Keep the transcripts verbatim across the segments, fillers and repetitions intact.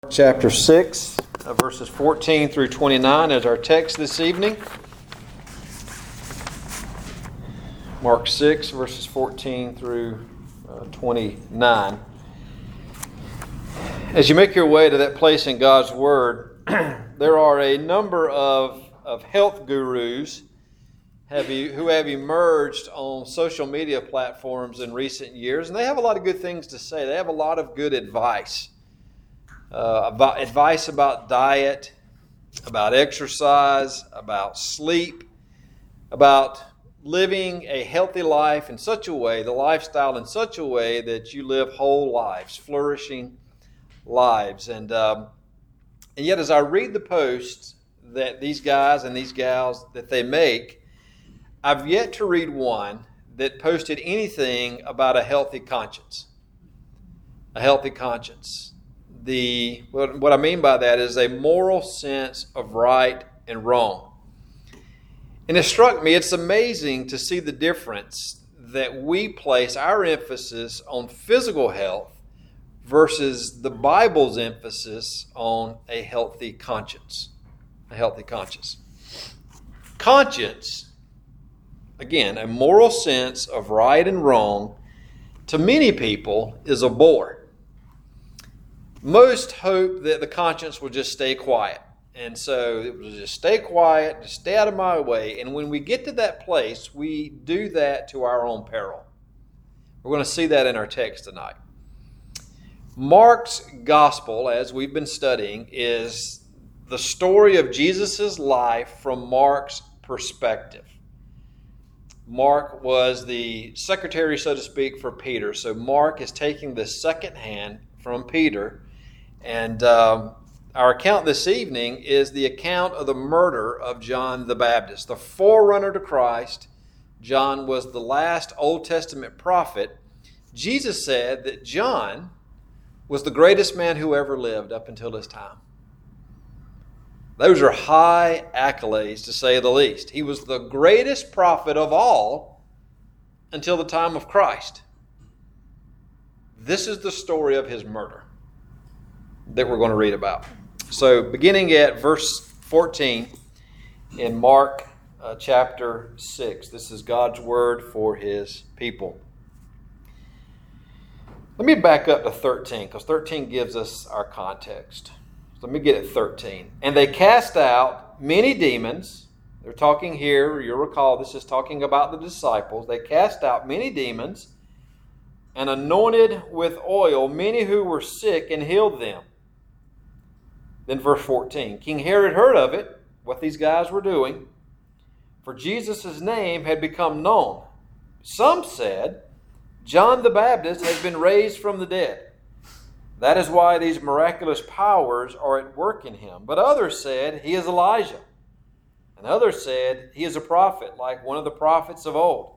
Chapter six, uh, verses fourteen through twenty-nine as our text this evening. Mark six, verses fourteen through uh, twenty-nine. As you make your way to that place in God's Word, there are a number of, of health gurus have you, who have emerged on social media platforms in recent years, and they have a lot of good things to say. They have a lot of good advice. Uh, about advice about diet, about exercise, about sleep, about living a healthy life in such a way, the lifestyle in such a way that you live whole lives, flourishing lives. And, um, and yet as I read the posts that these guys and these gals that they make, I've yet to read one that posted anything about a healthy conscience. A healthy conscience. The what, what I mean by that is a moral sense of right and wrong. And it struck me, it's amazing to see the difference that we place our emphasis on physical health versus the Bible's emphasis on a healthy conscience. A healthy conscience. Conscience, again, a moral sense of right and wrong, to many people is a bore. Most hope that the conscience will just stay quiet. And so it will just stay quiet, just stay out of my way. And when we get to that place, we do that to our own peril. We're going to see that in our text tonight. Mark's gospel, as we've been studying, is the story of Jesus' life from Mark's perspective. Mark was the secretary, so to speak, for Peter. So Mark is taking the second hand from Peter. And um, our account this evening is the account of the murder of John the Baptist, the forerunner to Christ. John was the last Old Testament prophet. Jesus said that John was the greatest man who ever lived up until his time. Those are high accolades, to say the least. He was the greatest prophet of all until the time of Christ. This is the story of his murder that we're going to read about. So beginning at verse fourteen in Mark uh, chapter six. This is God's word for his people. Let me back up to thirteen, because thirteen gives us our context. So let me get at thirteen. And they cast out many demons. They're talking here, you'll recall this is talking about the disciples. They cast out many demons and anointed with oil many who were sick and healed them. Then verse fourteen, King Herod heard of it, what these guys were doing, for Jesus' name had become known. Some said, John the Baptist has been raised from the dead. That is why these miraculous powers are at work in him. But others said, he is Elijah. And others said, he is a prophet, like one of the prophets of old.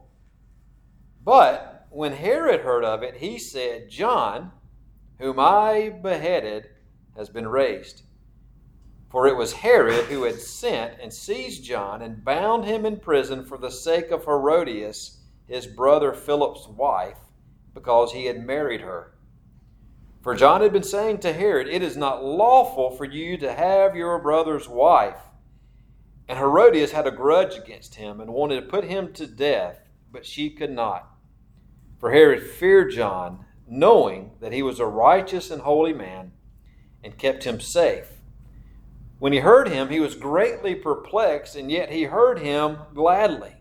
But when Herod heard of it, he said, John, whom I beheaded, has been raised. For it was Herod who had sent and seized John and bound him in prison for the sake of Herodias, his brother Philip's wife, because he had married her. For John had been saying to Herod, it is not lawful for you to have your brother's wife. And Herodias had a grudge against him and wanted to put him to death, but she could not. For Herod feared John, knowing that he was a righteous and holy man, and kept him safe. When he heard him, he was greatly perplexed, and yet he heard him gladly.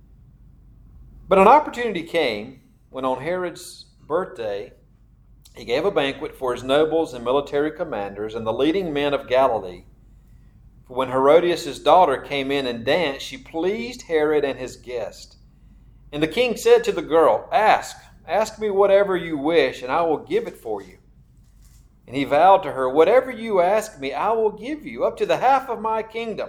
But an opportunity came when on Herod's birthday, he gave a banquet for his nobles and military commanders and the leading men of Galilee. For when Herodias' daughter came in and danced, she pleased Herod and his guest. And the king said to the girl, Ask, ask me whatever you wish, and I will give it for you. And he vowed to her, Whatever you ask me, I will give you, up to the half of my kingdom.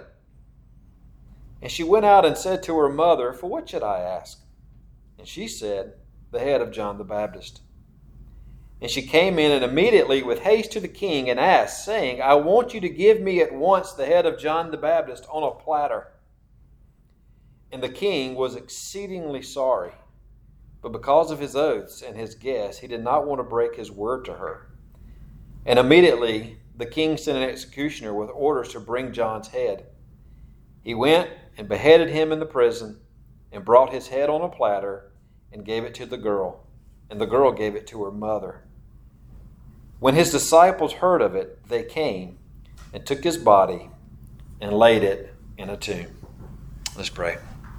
And she went out and said to her mother, For what should I ask? And she said, The head of John the Baptist. And she came in and immediately with haste to the king and asked, saying, I want you to give me at once the head of John the Baptist on a platter. And the king was exceedingly sorry, but because of his oaths and his guests, he did not want to break his word to her. And immediately the king sent an executioner with orders to bring John's head. He went and beheaded him in the prison and brought his head on a platter and gave it to the girl, and the girl gave it to her mother. When his disciples heard of it, they came and took his body and laid it in a tomb. Let's pray.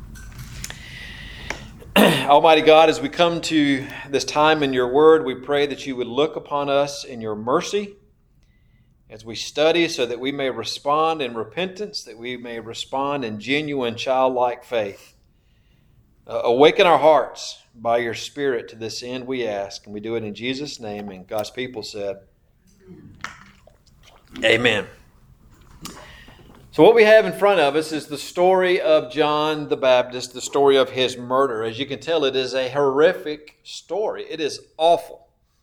Almighty God, as we come to this time in your word, we pray that you would look upon us in your mercy as we study, so that we may respond in repentance, that we may respond in genuine childlike faith. Uh, awaken our hearts by your Spirit to this end, we ask, and we do it in Jesus' name. And God's people said, Amen. So what we have in front of us is the story of John the Baptist, the story of his murder. As you can tell, it is a horrific story. It is awful.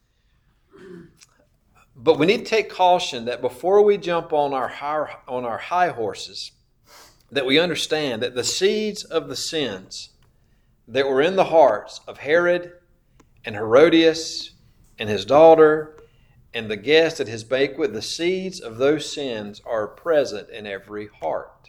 But we need to take caution that before we jump on our high, on our high horses, that we understand that the seeds of the sins that were in the hearts of Herod and Herodias and his daughter and the guests at his banquet, the seeds of those sins are present in every heart.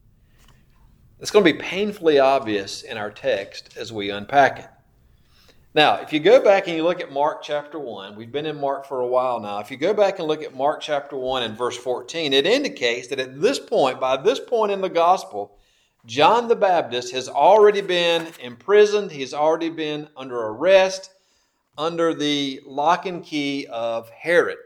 It's going to be painfully obvious in our text as we unpack it. Now, if you go back and you look at Mark chapter one, we've been in Mark for a while now. If you go back and look at Mark chapter one and verse fourteen, it indicates that at this point, by this point in the gospel, John the Baptist has already been imprisoned. He's already been under arrest, under the lock and key of Herod.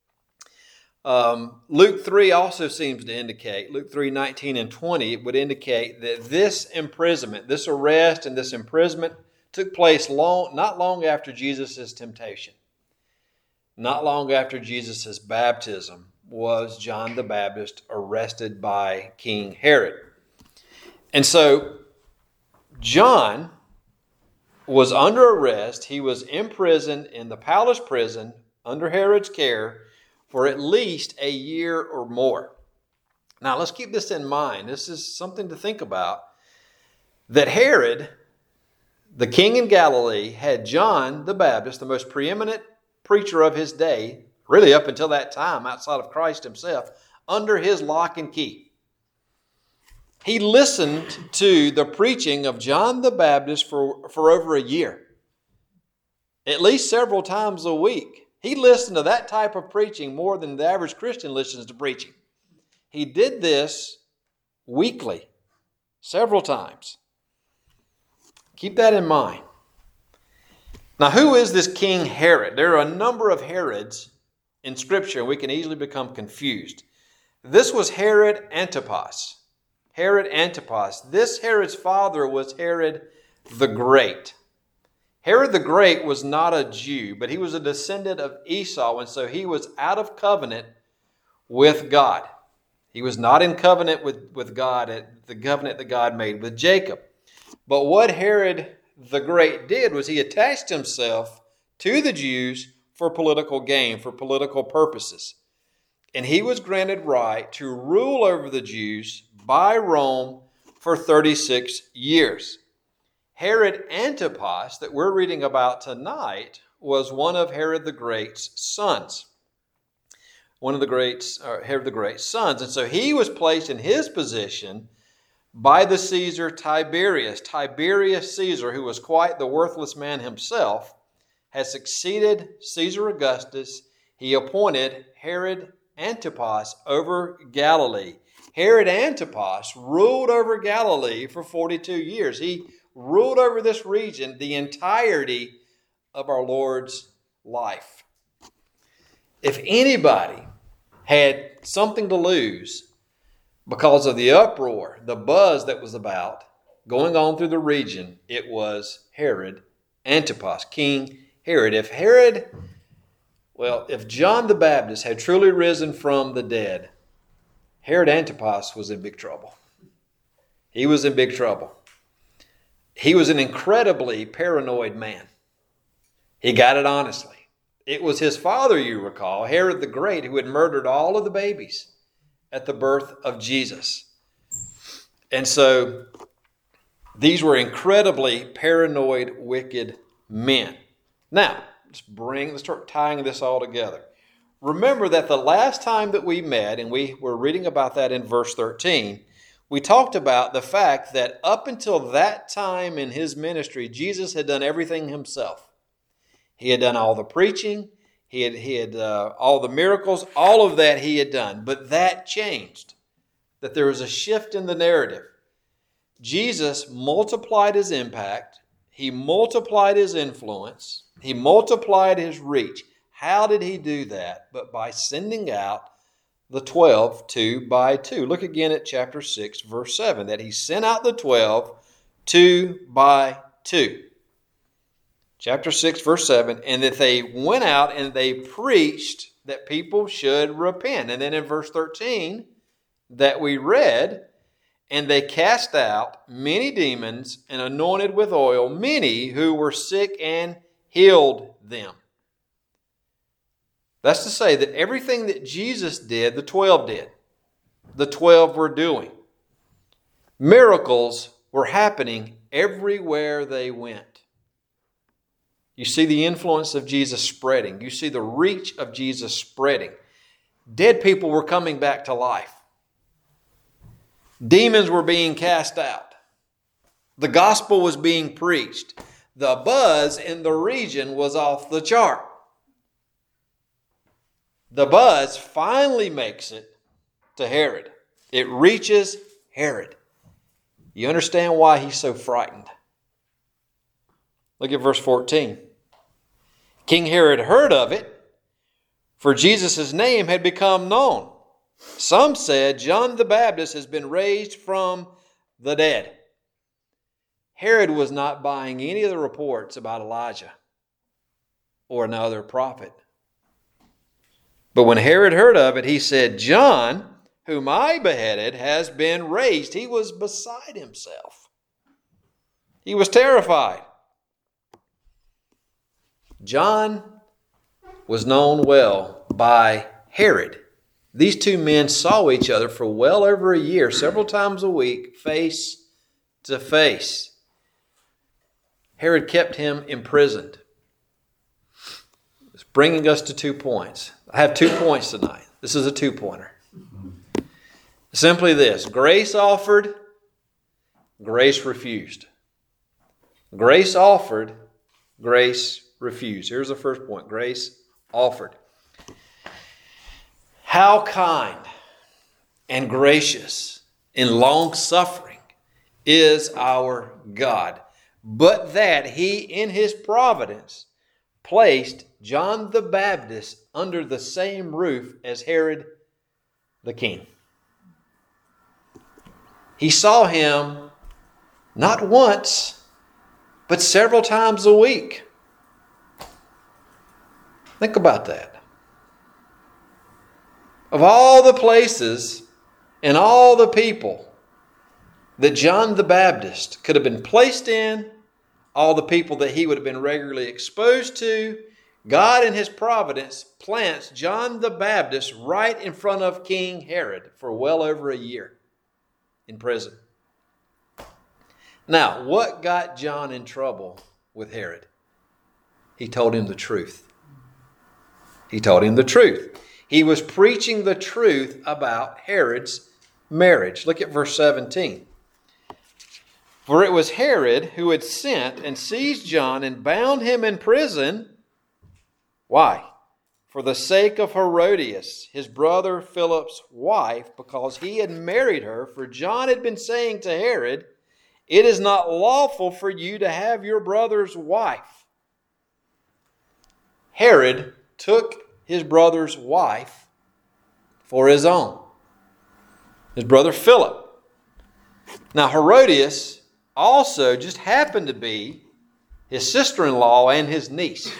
Um, Luke three also seems to indicate, Luke three, nineteen and twenty would indicate that this imprisonment, this arrest and this imprisonment took place long, not long after Jesus' temptation. Not long after Jesus' baptism was John the Baptist arrested by King Herod. And so John was under arrest. He was imprisoned in the palace prison under Herod's care for at least a year or more. Now let's keep this in mind. This is something to think about. That Herod, the king in Galilee, had John the Baptist, the most preeminent preacher of his day, really up until that time outside of Christ himself, under his lock and key. He listened to the preaching of John the Baptist for, for over a year, at least several times a week. He listened to that type of preaching more than the average Christian listens to preaching. He did this weekly, several times. Keep that in mind. Now, who is this King Herod? There are a number of Herods in Scripture, and we can easily become confused. This was Herod Antipas. Herod Antipas. This Herod's father was Herod the Great. Herod the Great was not a Jew, but he was a descendant of Esau, and so he was out of covenant with God. He was not in covenant with, with God at the covenant that God made with Jacob. But what Herod the Great did was he attached himself to the Jews for political gain, for political purposes. And he was granted right to rule over the Jews by Rome for thirty-six years. Herod Antipas, that we're reading about tonight, was one of Herod the Great's sons. One of the greats, or Herod the Great's sons. And so he was placed in his position by the Caesar Tiberius. Tiberius Caesar, who was quite the worthless man himself, has succeeded Caesar Augustus. He appointed Herod Antipas over Galilee. Herod Antipas ruled over Galilee for forty-two years. He ruled over this region the entirety of our Lord's life. If anybody had something to lose because of the uproar, the buzz that was about going on through the region, it was Herod Antipas, King Herod. If Herod, well, if John the Baptist had truly risen from the dead, Herod Antipas was in big trouble. He was in big trouble. He was an incredibly paranoid man. He got it honestly. It was his father, you recall, Herod the Great, who had murdered all of the babies at the birth of Jesus. And so these were incredibly paranoid, wicked men. Now, let's bring, let's start tying this all together. remember that the last time that we met, and we were reading about that in verse thirteen, we talked about the fact that up until that time in his ministry, Jesus had done everything himself. He had done all the preaching, he had, he had uh, all the miracles, all of that he had done. But that changed, that there was a shift in the narrative. Jesus multiplied his impact, he multiplied his influence, he multiplied his reach. How did he do that? But by sending out the twelve two by two. Look again at chapter six, verse seven, that he sent out the twelve two by two. Chapter six, verse seven, and that they went out and they preached that people should repent. And then in verse thirteen that we read, and they cast out many demons and anointed with oil many who were sick and healed them. That's to say that everything that Jesus did, the twelve did. The twelve were doing. Miracles were happening everywhere they went. You see the influence of Jesus spreading. You see the reach of Jesus spreading. Dead people were coming back to life. Demons were being cast out. The gospel was being preached. The buzz in the region was off the chart. The buzz finally makes it to Herod. It reaches Herod. You understand why he's so frightened. Look at verse fourteen. King Herod heard of it, for Jesus' name had become known. Some said John the Baptist has been raised from the dead. Herod was not buying any of the reports about Elijah or another prophet. But when Herod heard of it, he said, John, whom I beheaded, has been raised. He was beside himself. He was terrified. John was known well by Herod. These two men saw each other for well over a year, several times a week, face to face. Herod kept him imprisoned. It's bringing us to two points. I have two points tonight. This is a two-pointer. Simply this: grace offered, grace refused. Grace offered, grace refused. Here's the first point: grace offered. How kind and gracious and long-suffering is our God, but that he in his providence placed John the Baptist under the same roof as Herod the king. He saw him not once, but several times a week. Think about that. Of all the places and all the people that John the Baptist could have been placed in, all the people that he would have been regularly exposed to, God in his providence plants John the Baptist right in front of King Herod for well over a year in prison. Now, what got John in trouble with Herod? He told him the truth. He told him the truth. He was preaching the truth about Herod's marriage. Look at verse seventeen. For it was Herod who had sent and seized John and bound him in prison. Why? For the sake of Herodias, his brother Philip's wife, because he had married her. For John had been saying to Herod, it is not lawful for you to have your brother's wife. Herod took his brother's wife for his own. His brother Philip. Now Herodias also just happened to be his sister-in-law and his niece.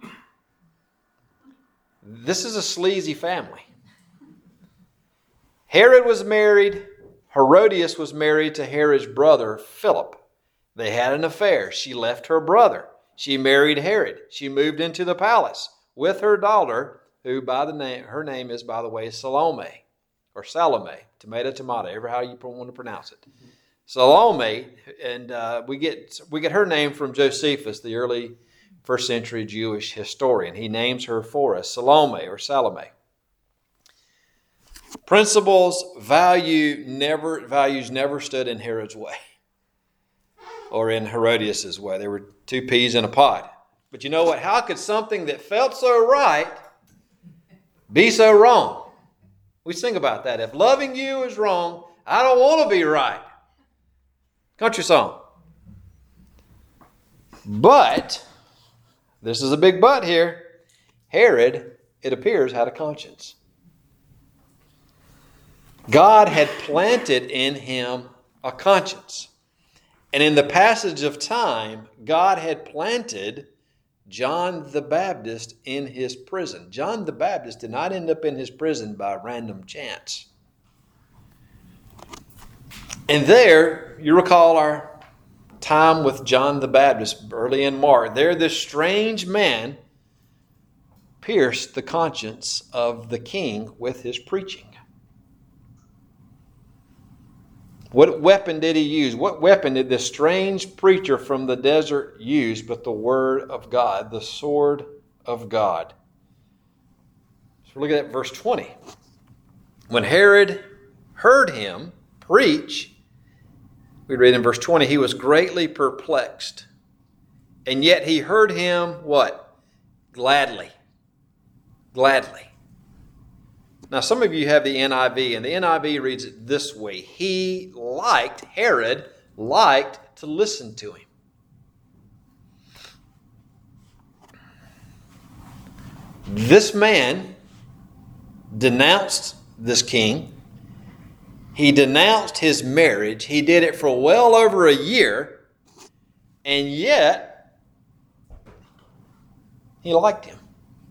This is a sleazy family. Herod was married. Herodias was married to Herod's brother Philip. They had an affair. She left her brother. She married Herod. She moved into the palace with her daughter, who by the name, her name is, by the way, Salome, or Salome, tomato, tomato, ever how you want to pronounce it. Salome, and uh, we get we get her name from Josephus, the early first century Jewish historian. He names her for us, Salome or Salome. Principles, value never, values never stood in Herod's way or in Herodias' way. There were two peas in a pod. But you know what? How could something that felt so right be so wrong? We think about that. If loving you is wrong, I don't want to be right. Country song. But, this is a big but here, Herod, it appears, had a conscience. God had planted in him a conscience. And in the passage of time, God had planted John the Baptist in his prison. John the Baptist did not end up in his prison by random chance. And there, you recall our time with John the Baptist early in Mark. There, this strange man pierced the conscience of the king with his preaching. What weapon did he use? What weapon did this strange preacher from the desert use but the word of God, the sword of God? So look at that verse twenty. When Herod heard him preach, we read in verse twenty, he was greatly perplexed. And yet he heard him, what? Gladly. Gladly. Now, some of you have the N I V, and the N I V reads it this way. He liked, Herod liked to listen to him. This man denounced this king. He denounced his marriage. He did it for well over a year, and yet he liked him.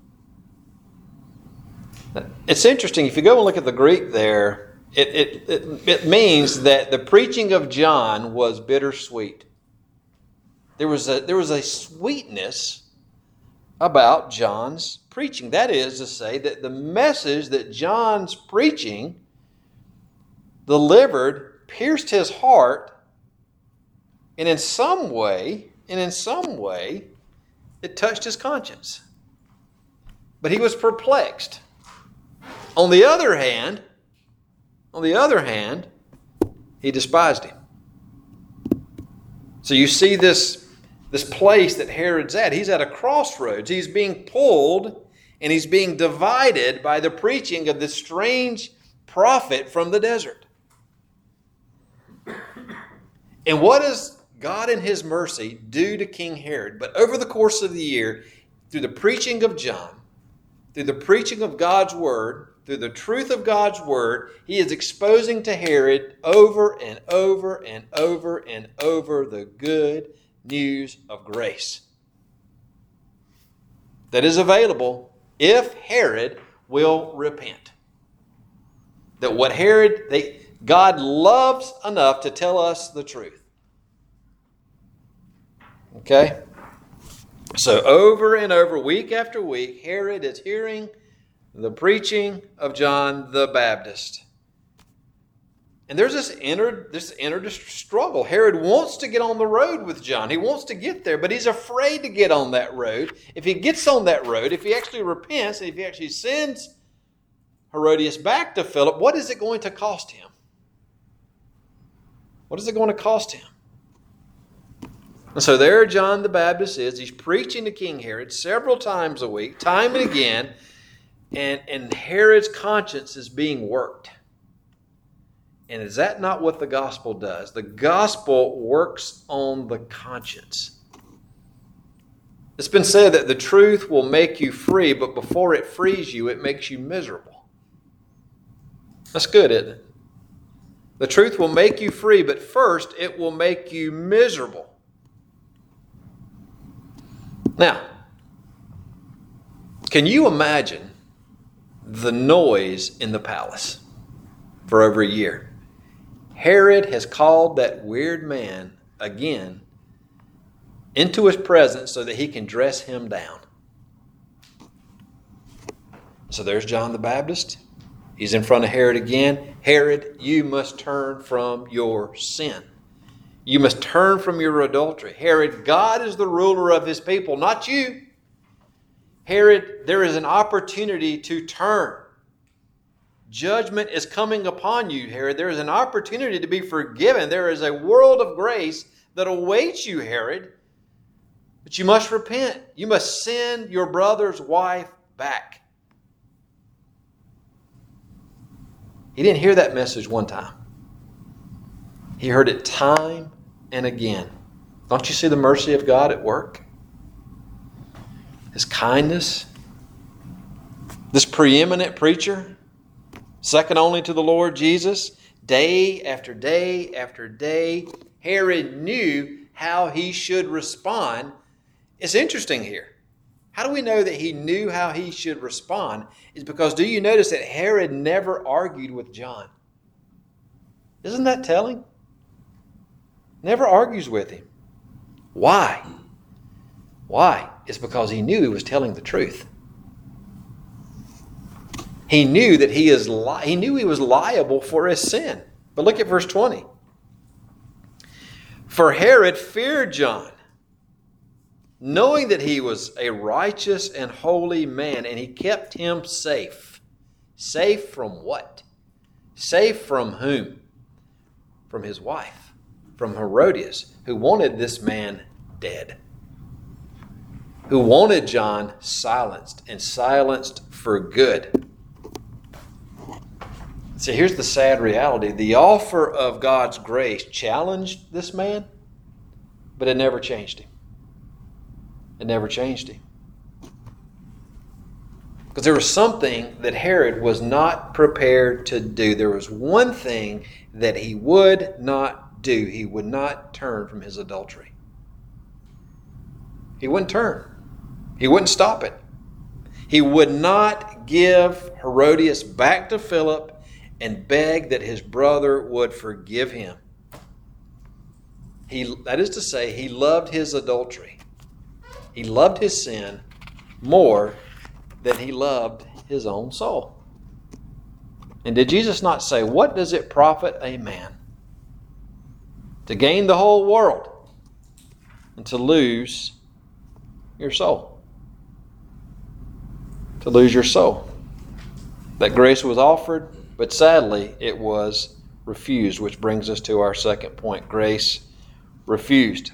It's interesting, if you go and look at the Greek there, it, it, it, it means that the preaching of John was bittersweet. There was a, there was a sweetness about John's preaching. That is to say that the message that John's preaching delivered pierced his heart, and in some way, and in some way, it touched his conscience. But he was perplexed. On the other hand, on the other hand, he despised him. So you see this, this place that Herod's at. He's at a crossroads. He's being pulled and he's being divided by the preaching of this strange prophet from the desert. And what does God in his mercy do to King Herod? But over the course of the year, through the preaching of John, through the preaching of God's word, through the truth of God's word, he is exposing to Herod over and over and over and over the good news of grace that is available if Herod will repent. That what Herod, they, God loves enough to tell us the truth. Okay? So over and over, week after week, Herod is hearing the preaching of John the Baptist. And there's this inner, this inner struggle. Herod wants to get on the road with John. He wants to get there, but he's afraid to get on that road. If he gets on that road, if he actually repents, and if he actually sends Herodias back to Philip, what is it going to cost him? What is it going to cost him? And so there John the Baptist is. He's preaching to King Herod several times a week, time and again. And, and Herod's conscience is being worked. And is that not what the gospel does? The gospel works on the conscience. It's been said that the truth will make you free, but before it frees you, it makes you miserable. That's good, isn't it? The truth will make you free, but first it will make you miserable. Now, can you imagine the noise in the palace for over a year? Herod has called that weird man again into his presence so that he can dress him down. So there's John the Baptist. He's in front of Herod again. Herod, you must turn from your sin. You must turn from your adultery. Herod, God is the ruler of his people, not you. Herod, there is an opportunity to turn. Judgment is coming upon you, Herod. There is an opportunity to be forgiven. There is a world of grace that awaits you, Herod. But you must repent. You must send your brother's wife back. He didn't hear that message one time. He heard it time and again. Don't you see the mercy of God at work? His kindness. This preeminent preacher, second only to the Lord Jesus, day after day after day, Herod knew how he should respond. It's interesting here. How do we know that he knew how he should respond? Is because, do you notice that Herod never argued with John? Isn't that telling? Never argues with him. Why? Why? It's because he knew he was telling the truth. He knew that he is li- he knew he was liable for his sin. But look at verse twenty. For Herod feared John, knowing that he was a righteous and holy man, and he kept him safe. Safe from what? Safe from whom? From his wife, from Herodias, who wanted this man dead, who wanted John silenced, and silenced for good. See, here's the sad reality. The offer of God's grace challenged this man, but it never changed him. It never changed him. Because there was something that Herod was not prepared to do. There was one thing that he would not do. He would not turn from his adultery. He wouldn't turn. He wouldn't stop it. He would not give Herodias back to Philip and beg that his brother would forgive him. He, that is to say, he loved his adultery. He loved his sin more than he loved his own soul. And did Jesus not say, what does it profit a man to gain the whole world and to lose your soul? To lose your soul. That grace was offered, but sadly it was refused, which brings us to our second point. Grace refused.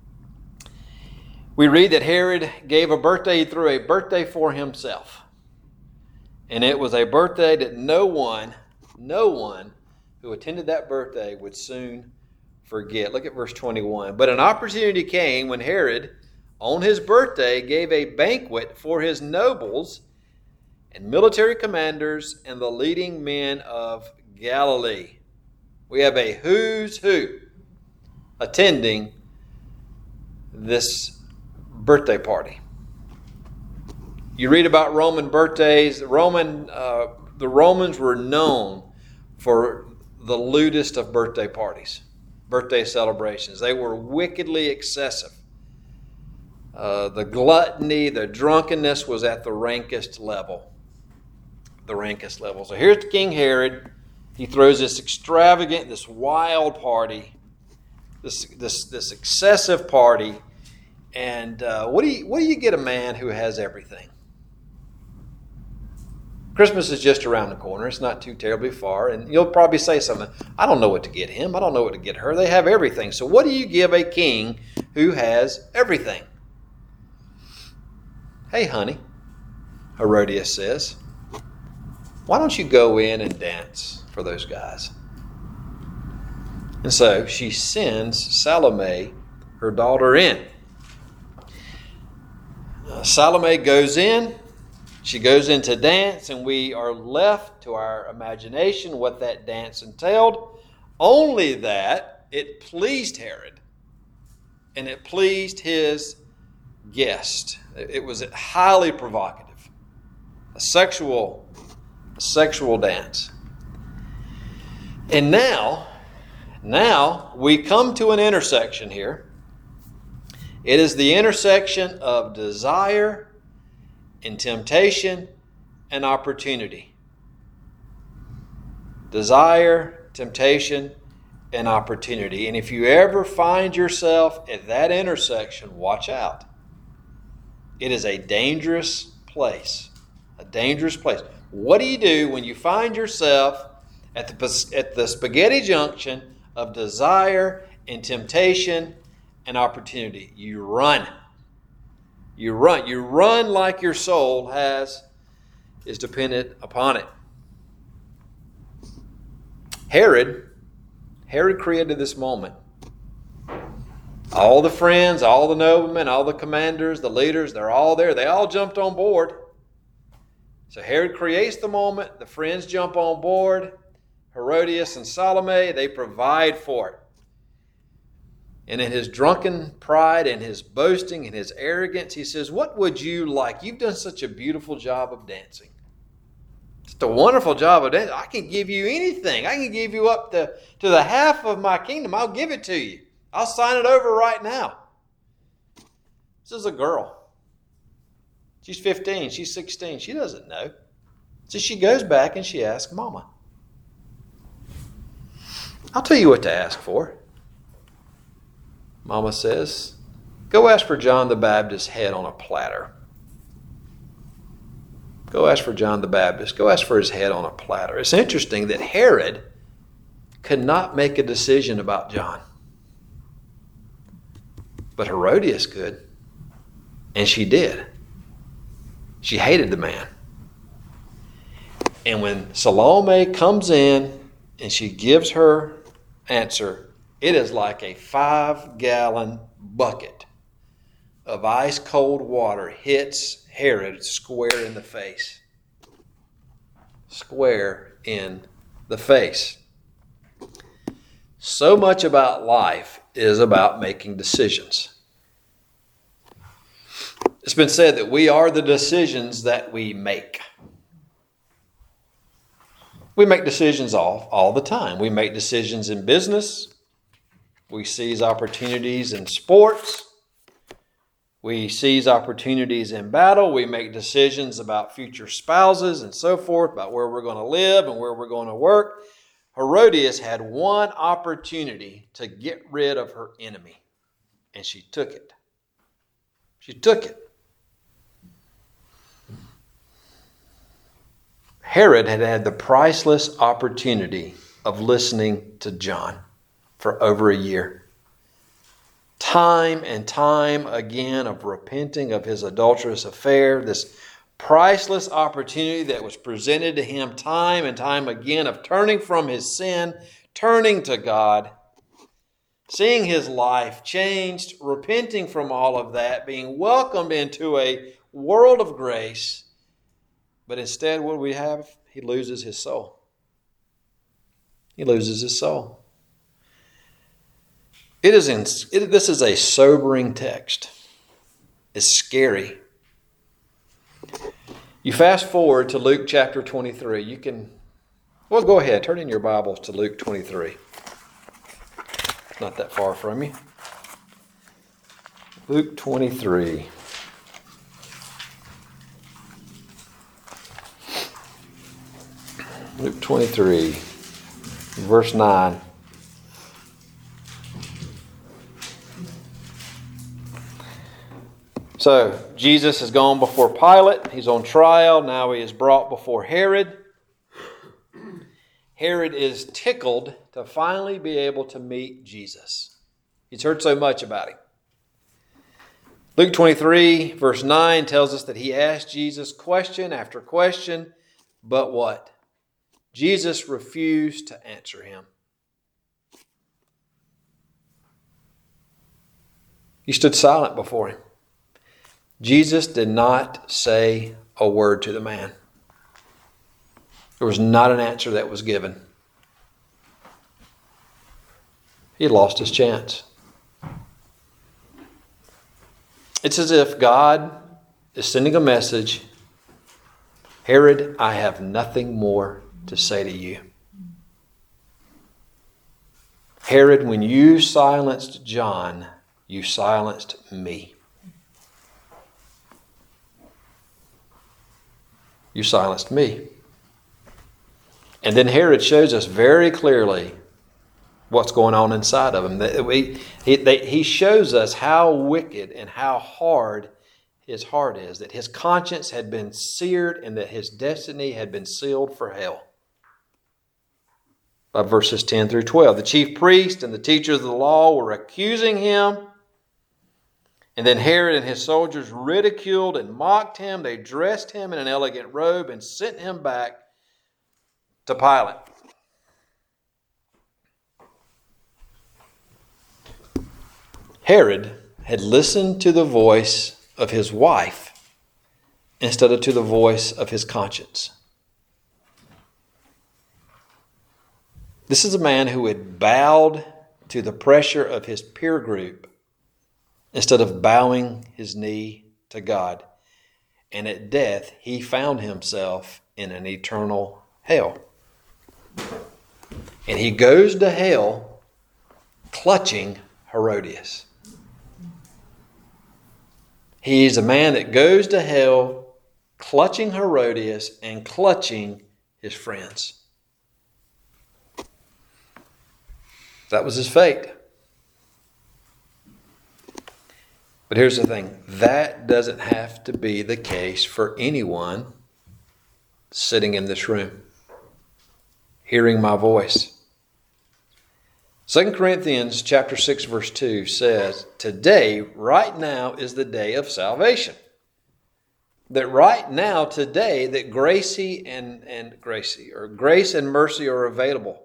We read that Herod gave a birthday, he threw a birthday for himself. And it was a birthday that no one, no one who attended that birthday would soon forget. Look at verse twenty-one. But an opportunity came when Herod, on his birthday, gave a banquet for his nobles and military commanders and the leading men of Galilee. We have a who's who attending this birthday party. You read about Roman birthdays. The Roman, uh, the Romans were known for the lewdest of birthday parties, birthday celebrations. They were wickedly excessive. Uh, the gluttony, the drunkenness was at the rankest level. The rankest level. So here's King Herod. He throws this extravagant, this wild party, this this this excessive party. And uh, what do you what do you get a man who has everything? Christmas is just around the corner. It's not too terribly far. And you'll probably say something. I don't know what to get him. I don't know what to get her. They have everything. So what do you give a king who has everything? Hey, honey, Herodias says, why don't you go in and dance for those guys? And so she sends Salome, her daughter, in. Uh, Salome goes in. She goes in to dance, and we are left to our imagination what that dance entailed. Only that it pleased Herod, and it pleased his guest. It was highly provocative, a sexual, a sexual dance. And now, now we come to an intersection here. It is the intersection of desire and temptation and opportunity. Desire, temptation, and opportunity. And if you ever find yourself at that intersection, watch out. It is a dangerous place. A dangerous place. What do you do when you find yourself at the, at the spaghetti junction of desire and temptation and opportunity? You run. You run. You run like your soul has is dependent upon it. Herod, Herod created this moment. All the friends, all the noblemen, all the commanders, the leaders, they're all there. They all jumped on board. So Herod creates the moment. The friends jump on board. Herodias and Salome, they provide for it. And in his drunken pride and his boasting and his arrogance, he says, what would you like? You've done such a beautiful job of dancing. Just a wonderful job of dancing. I can give you anything. I can give you up to, to the half of my kingdom. I'll give it to you. I'll sign it over right now. This is a girl. She's fifteen. She's sixteen. She doesn't know. So she goes back and she asks Mama. I'll tell you what to ask for. Mama says, go ask for John the Baptist's head on a platter. Go ask for John the Baptist. Go ask for his head on a platter. It's interesting that Herod could not make a decision about John. But Herodias could. And she did. She hated the man. And when Salome comes in and she gives her answer, it is like a five-gallon bucket of ice-cold water hits Herod square in the face. Square in the face. So much about life is about making decisions. It's been said that we are the decisions that we make. We make decisions all, all the time. We make decisions in business. We seize opportunities in sports. We seize opportunities in battle. We make decisions about future spouses and so forth, about where we're going to live and where we're going to work. Herodias had one opportunity to get rid of her enemy, and she took it. She took it. Herod had had the priceless opportunity of listening to John for over a year. Time and time again of repenting of his adulterous affair, this priceless opportunity that was presented to him time and time again of turning from his sin, turning to God, seeing his life changed, repenting from all of that, being welcomed into a world of grace. But instead, what do we have? He loses his soul. He loses his soul. It is in, it, this is a sobering text. It's scary. You fast forward to Luke chapter twenty-three. You can, well, go ahead. Turn in your Bibles to Luke twenty-three. It's not that far from you. Luke twenty-three. Luke twenty-three, verse nine. So, Jesus has gone before Pilate. He's on trial. Now he is brought before Herod. Herod is tickled to finally be able to meet Jesus. He's heard so much about him. Luke twenty-three, verse nine tells us that he asked Jesus question after question, but what? Jesus refused to answer him. He stood silent before him. Jesus did not say a word to the man. There was not an answer that was given. He had lost his chance. It's as if God is sending a message. Herod, I have nothing more to say to you. Herod, when you silenced John, you silenced me. You silenced me. And then Herod shows us very clearly what's going on inside of him. He, he, he shows us how wicked and how hard his heart is, that his conscience had been seared and that his destiny had been sealed for hell. By verses ten through twelve, the chief priest and the teachers of the law were accusing him. And then Herod and his soldiers ridiculed and mocked him. They dressed him in an elegant robe and sent him back to Pilate. Herod had listened to the voice of his wife instead of to the voice of his conscience. This is a man who had bowed to the pressure of his peer group instead of bowing his knee to God. And at death, he found himself in an eternal hell. And he goes to hell clutching Herodias. He's a man that goes to hell clutching Herodias and clutching his friends. That was his fate. But here's the thing. That doesn't have to be the case for anyone sitting in this room, hearing my voice. Second Corinthians chapter six, verse two says, today, right now, is the day of salvation. That right now, today, that Gracie and, and Gracie, or grace and mercy are available.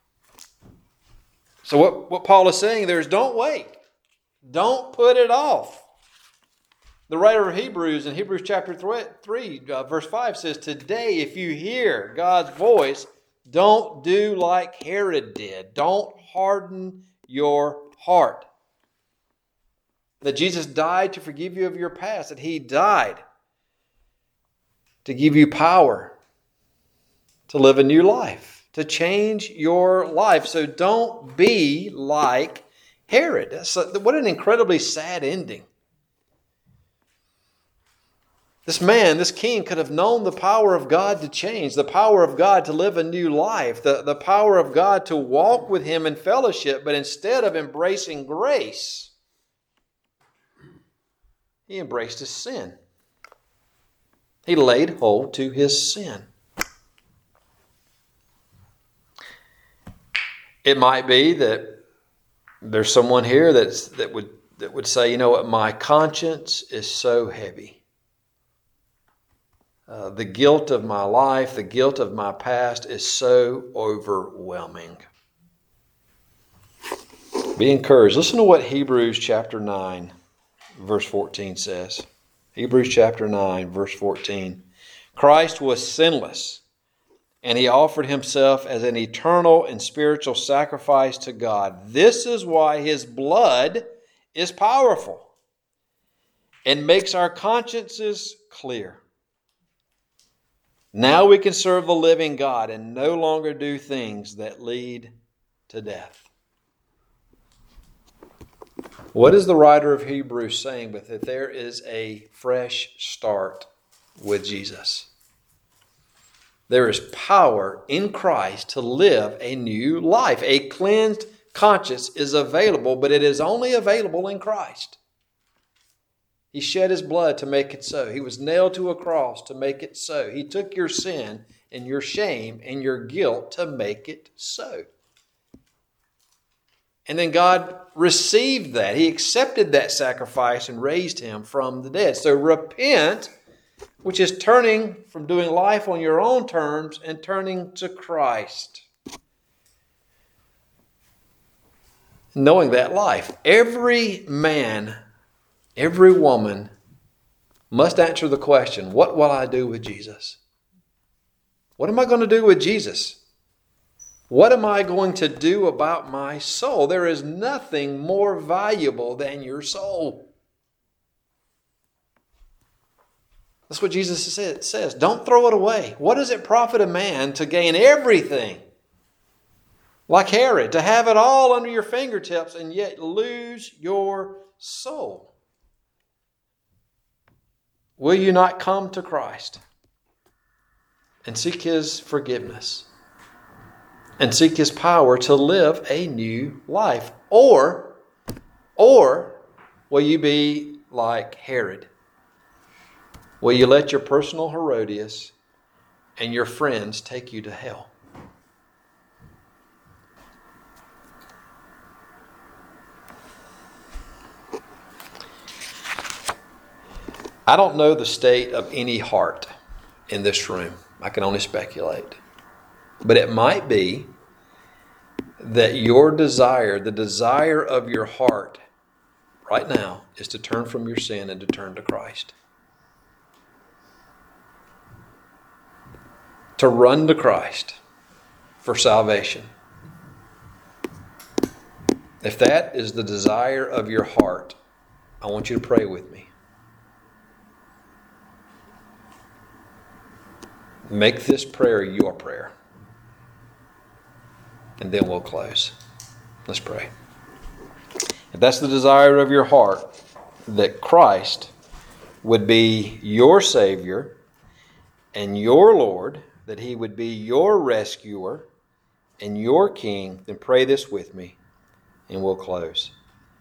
So what, what Paul is saying there is don't wait. Don't put it off. The writer of Hebrews in Hebrews chapter three, uh, verse five says, today if you hear God's voice, don't do like Herod did. Don't harden your heart. That Jesus died to forgive you of your past. That he died to give you power to live a new life. To change your life. So don't be like Herod. That's a, what an incredibly sad ending. This man, this king, could have known the power of God to change, the power of God to live a new life, the, the power of God to walk with him in fellowship, but instead of embracing grace, he embraced his sin. He laid hold to his sin. It might be that there's someone here that's, that would that would say, you know what, my conscience is so heavy. Uh, the guilt of my life, the guilt of my past is so overwhelming. Be encouraged. Listen to what Hebrews chapter nine, verse fourteen says. Hebrews chapter nine, verse fourteen. Christ was sinless, and he offered himself as an eternal and spiritual sacrifice to God. This is why his blood is powerful and makes our consciences clear. Now we can serve the living God and no longer do things that lead to death. What is the writer of Hebrews saying with it? There is a fresh start with Jesus. There is power in Christ to live a new life. A cleansed conscience is available, but it is only available in Christ. He shed his blood to make it so. He was nailed to a cross to make it so. He took your sin and your shame and your guilt to make it so. And then God received that. He accepted that sacrifice and raised him from the dead. So repent, which is turning from doing life on your own terms and turning to Christ. Knowing that life, every man, every woman must answer the question, what will I do with Jesus? What am I going to do with Jesus? What am I going to do about my soul? There is nothing more valuable than your soul. That's what Jesus says. Don't throw it away. What does it profit a man to gain everything? Like Herod, to have it all under your fingertips and yet lose your soul. Will you not come to Christ and seek his forgiveness? and seek His power to live a new life? Or, or will you be like Herod? Will you let your personal Herodias and your friends take you to hell? I don't know the state of any heart in this room. I can only speculate. But it might be that your desire, the desire of your heart right now, is to turn from your sin and to turn to Christ. To run to Christ for salvation. If that is the desire of your heart, I want you to pray with me. Make this prayer your prayer. And then we'll close. Let's pray. If that's the desire of your heart, that Christ would be your Savior and your Lord, that He would be your rescuer and your King, then pray this with me and we'll close.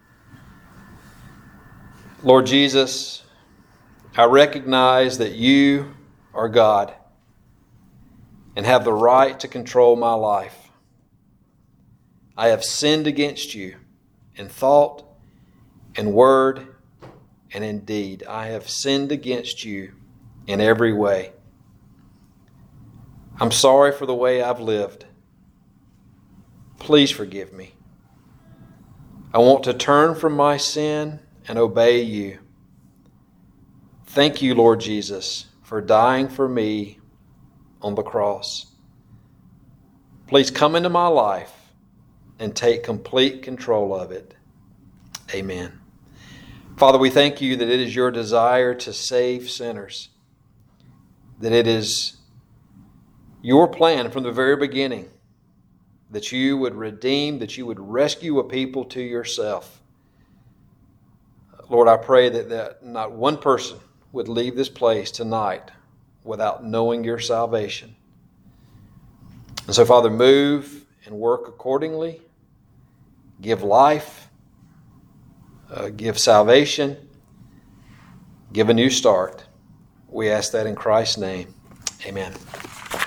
Lord Jesus, I recognize that you are God and have the right to control my life. I have sinned against you in thought, in word, and in deed. I have sinned against you in every way. I'm sorry for the way I've lived. Please forgive me. I want to turn from my sin and obey you. Thank you, Lord Jesus, for dying for me on the cross. Please come into my life and take complete control of it. Amen. Father, we thank you that it is your desire to save sinners, that it is your plan from the very beginning that you would redeem, that you would rescue a people to yourself. Lord, I pray that, that not one person would leave this place tonight without knowing your salvation. And so, Father, move and work accordingly. Give life. Uh, give salvation. Give a new start. We ask that in Christ's name. Amen.